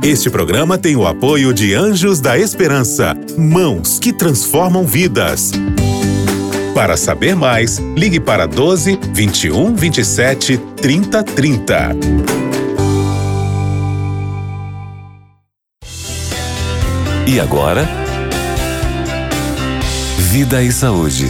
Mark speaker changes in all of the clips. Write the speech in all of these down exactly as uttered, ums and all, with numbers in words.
Speaker 1: Este programa tem o apoio de Anjos da Esperança, mãos que transformam vidas. Para saber mais, ligue para doze, vinte e um, vinte e sete, trinta, trinta.
Speaker 2: E agora, Vida e Saúde.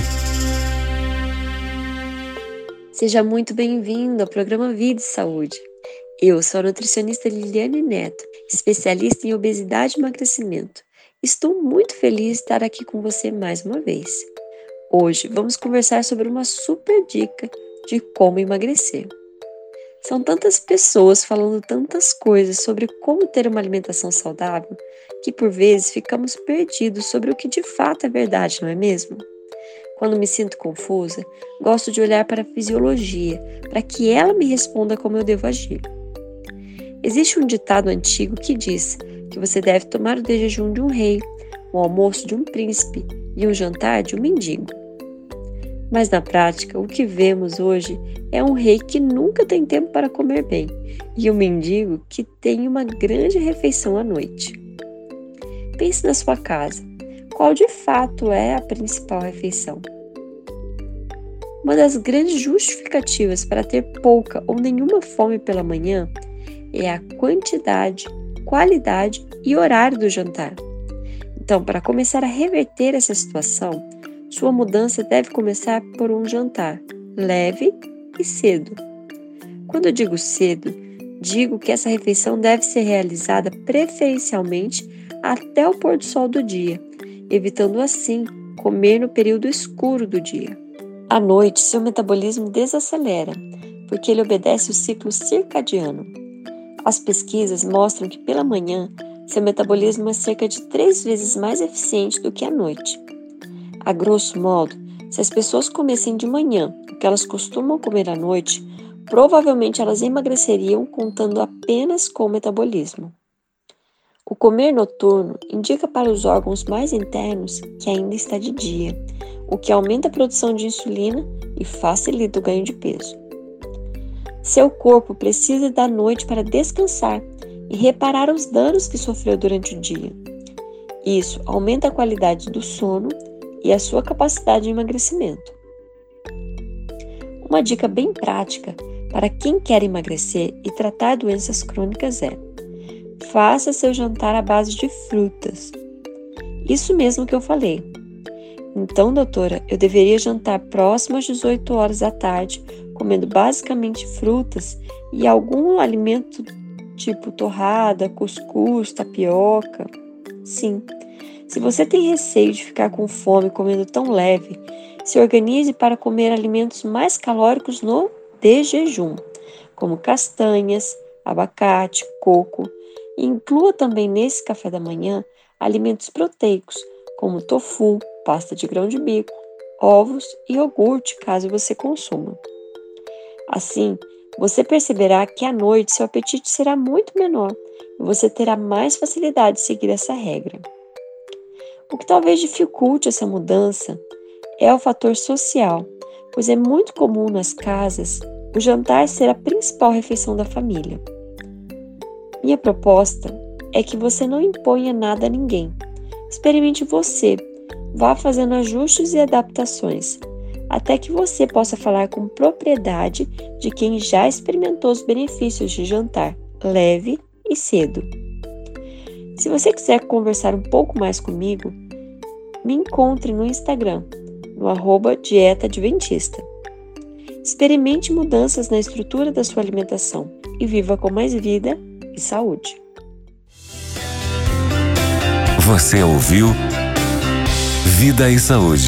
Speaker 3: Seja muito bem-vindo ao programa Vida e Saúde. Eu sou a nutricionista Liliane Neto, especialista em obesidade e emagrecimento. Estou muito feliz de estar aqui com você mais uma vez. Hoje vamos conversar sobre uma super dica de como emagrecer. São tantas pessoas falando tantas coisas sobre como ter uma alimentação saudável que por vezes ficamos perdidos sobre o que de fato é verdade, não é mesmo? Quando me sinto confusa, gosto de olhar para a fisiologia, para que ela me responda como eu devo agir. Existe um ditado antigo que diz que você deve tomar o de jejum de um rei, o almoço de um príncipe e o jantar de um mendigo. Mas na prática, o que vemos hoje é um rei que nunca tem tempo para comer bem e um mendigo que tem uma grande refeição à noite. Pense na sua casa. Qual de fato é a principal refeição? Uma das grandes justificativas para ter pouca ou nenhuma fome pela manhã é a quantidade, qualidade e horário do jantar. Então, para começar a reverter essa situação, sua mudança deve começar por um jantar leve e cedo. Quando eu digo cedo, digo que essa refeição deve ser realizada preferencialmente até o pôr do sol do dia, evitando assim comer no período escuro do dia. À noite, seu metabolismo desacelera, porque ele obedece o ciclo circadiano. As pesquisas mostram que pela manhã, seu metabolismo é cerca de três vezes mais eficiente do que à noite. A grosso modo, se as pessoas comessem de manhã o que elas costumam comer à noite, provavelmente elas emagreceriam contando apenas com o metabolismo. O comer noturno indica para os órgãos mais internos que ainda está de dia, o que aumenta a produção de insulina e facilita o ganho de peso. Seu corpo precisa da noite para descansar e reparar os danos que sofreu durante o dia. Isso aumenta a qualidade do sono e a sua capacidade de emagrecimento. Uma dica bem prática para quem quer emagrecer e tratar doenças crônicas é: faça seu jantar à base de frutas. Isso mesmo que eu falei. Então, doutora, eu deveria jantar próximo às dezoito horas da tarde, comendo basicamente frutas e algum alimento tipo torrada, cuscuz, tapioca? Sim. Se você tem receio de ficar com fome comendo tão leve, se organize para comer alimentos mais calóricos no de jejum, como castanhas, abacate, coco, e inclua também nesse café da manhã alimentos proteicos, como tofu, pasta de grão de bico, ovos e iogurte, caso você consuma. Assim, você perceberá que à noite seu apetite será muito menor e você terá mais facilidade de seguir essa regra. O que talvez dificulte essa mudança é o fator social, pois é muito comum nas casas o jantar ser a principal refeição da família. Minha proposta é que você não imponha nada a ninguém. Experimente você, vá fazendo ajustes e adaptações, até que você possa falar com propriedade de quem já experimentou os benefícios de jantar leve e cedo. Se você quiser conversar um pouco mais comigo, me encontre no Instagram, no arroba Dieta Adventista. Experimente mudanças na estrutura da sua alimentação e viva com mais vida e saúde.
Speaker 2: Você ouviu Vida e Saúde.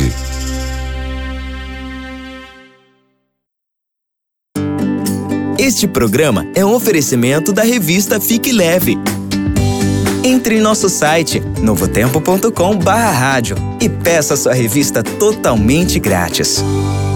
Speaker 4: Este programa é um oferecimento da revista Fique Leve. Entre em nosso site novo tempo ponto com barra rádio e peça sua revista totalmente grátis.